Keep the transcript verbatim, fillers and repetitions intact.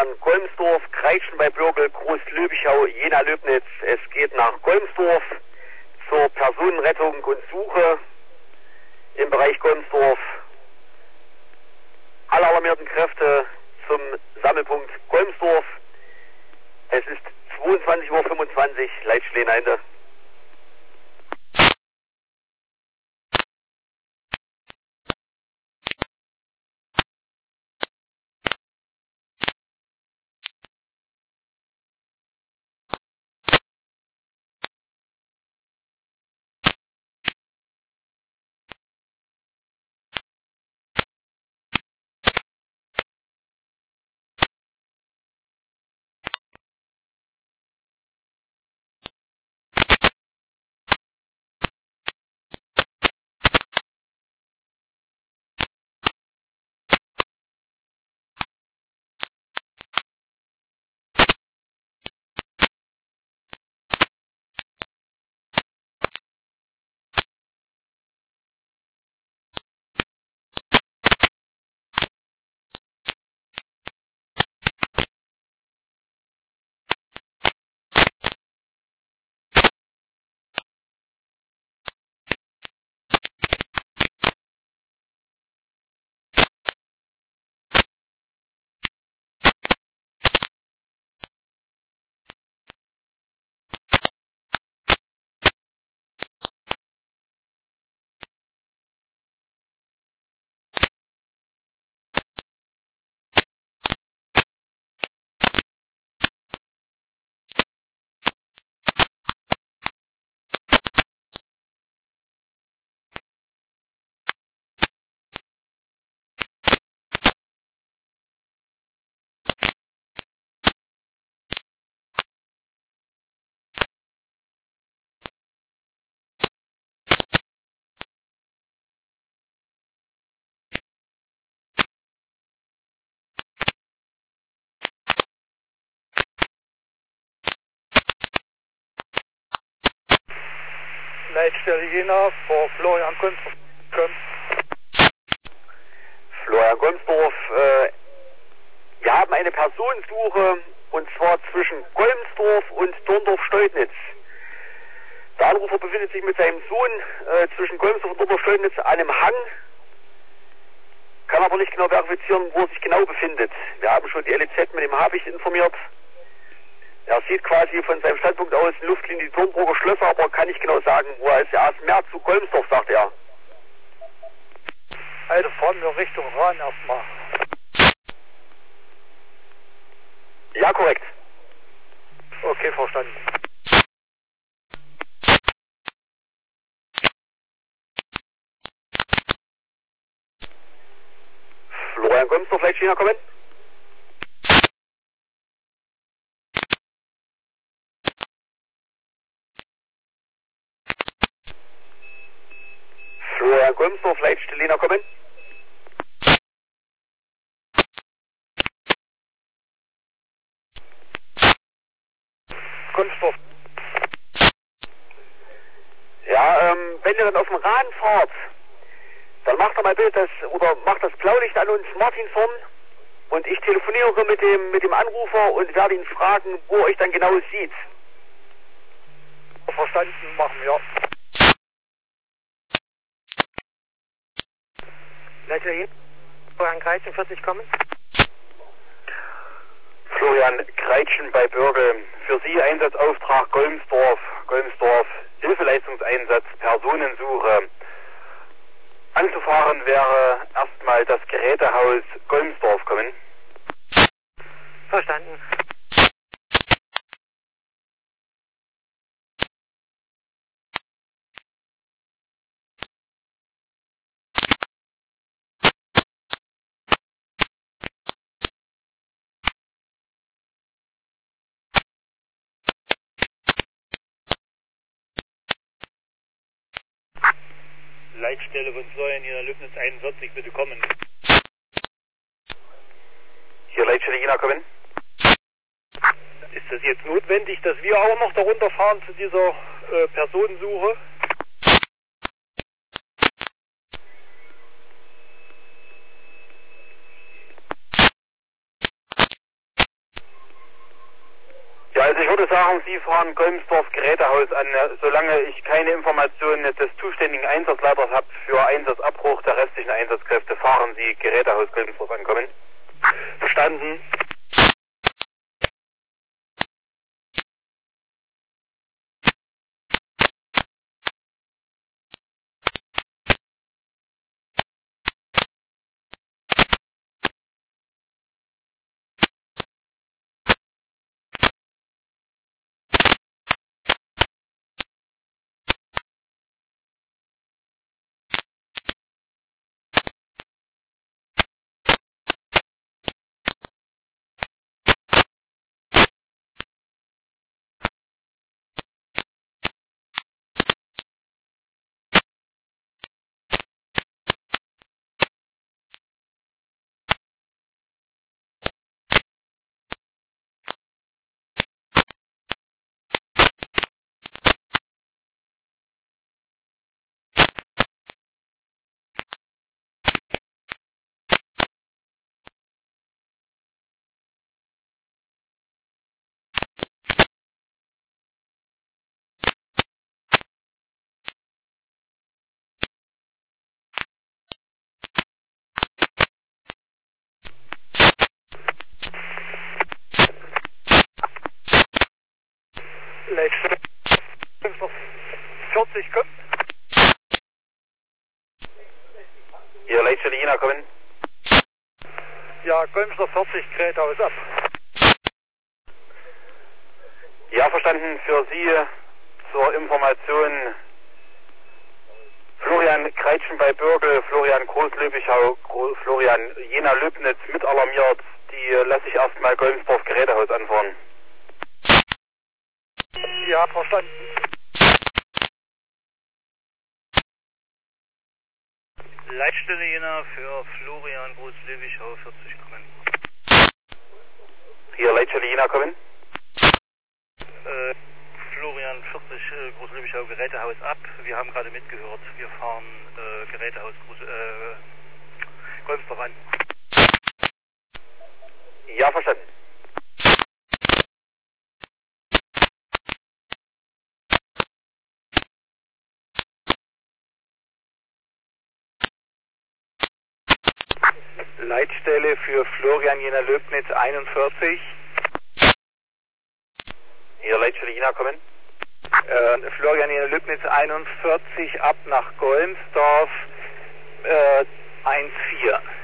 Florian Golmsdorf, Kreitschen bei Bürgel, Groß-Löbichau, Jena-Löbnitz. Es geht nach Golmsdorf zur Personenrettung und Suche im Bereich Golmsdorf. Alle alarmierten Kräfte zum Sammelpunkt Golmsdorf. Es ist zweiundzwanzig Uhr fünfundzwanzig, Leitstelle Ende. Leitstelle Jena vor Florian Golmsdorf. Florian Golmsdorf, äh, wir haben eine Personensuche und zwar zwischen Golmsdorf und Dorndorf-Steudnitz. Der Anrufer befindet sich mit seinem Sohn äh, zwischen Golmsdorf und Dorndorf-Steudnitz an einem Hang, kann aber nicht genau verifizieren, wo er sich genau befindet. Wir haben schon die L E Z mit dem Habicht informiert. Er sieht quasi von seinem Standpunkt aus in Luftlinie die Dornburger Schlösser, aber kann nicht genau sagen, wo er ist. Er ist mehr zu Golmsdorf, sagt er. Also fahren wir Richtung Rahn erstmal. Ja, korrekt. Okay, verstanden. Florian Golmsdorf, vielleicht China kommen? Florian Golmsdorf, Leitstelle Lena kommen? Golmsdorf. Ja, ähm, wenn ihr dann auf dem Rahn fahrt, dann macht er mal bitte das, oder macht das Blaulicht an uns Martinshorn und ich telefoniere mit dem, mit dem Anrufer und werde ihn fragen, wo er euch dann genau sieht. Verstanden, machen wir. Leitstelle Florian Kreitschen, vierzig kommen. Florian Kreitschen bei Bürgel. Für Sie Einsatzauftrag Golmsdorf. Golmsdorf, Hilfeleistungseinsatz, Personensuche. Anzufahren wäre erstmal das Gerätehaus Golmsdorf kommen. Verstanden. Leitstelle von Florian Jena Löbnitz einundvierzig, bitte kommen. Hier Leitstelle Jena kommen. Ist das jetzt notwendig, dass wir auch noch darunter fahren zu dieser äh, Personensuche? würde sagen, Sie fahren Golmsdorf Gerätehaus an, solange ich keine Informationen des zuständigen Einsatzleiters habe für Einsatzabbruch der restlichen Einsatzkräfte, fahren Sie Gerätehaus Golmsdorf ankommen. Verstanden. Leitstelle vierzig, kommt. Hier, Leitstelle Jena, kommen. Ja, Golmsdorf vierzig, Gerätehaus ab. Ja, verstanden. Für Sie zur Information Florian Kreitschen bei Bürgel, Florian Großlöbichau, Gro Florian Jena-Löbnitz mit alarmiert. Die lasse ich erstmal Golmsdorf Gerätehaus anfahren. Ja, verstanden. Leitstelle Jena für Florian Groß-Löwichau vierzig kommen. Hier, Leitstelle Jena, kommen. Äh, Florian vierzig äh, Groß-Löwichau Gerätehaus ab. Wir haben gerade mitgehört. Wir fahren äh, Gerätehaus Groß, äh, Golmsdorf an. Ja, verstanden. Leitstelle für Florian Jena-Löbnitz einundvierzig. Hier, Leitstelle Jena, kommen. Äh, Florian Jena-Löbnitz einundvierzig ab nach Golmsdorf äh, eins vier.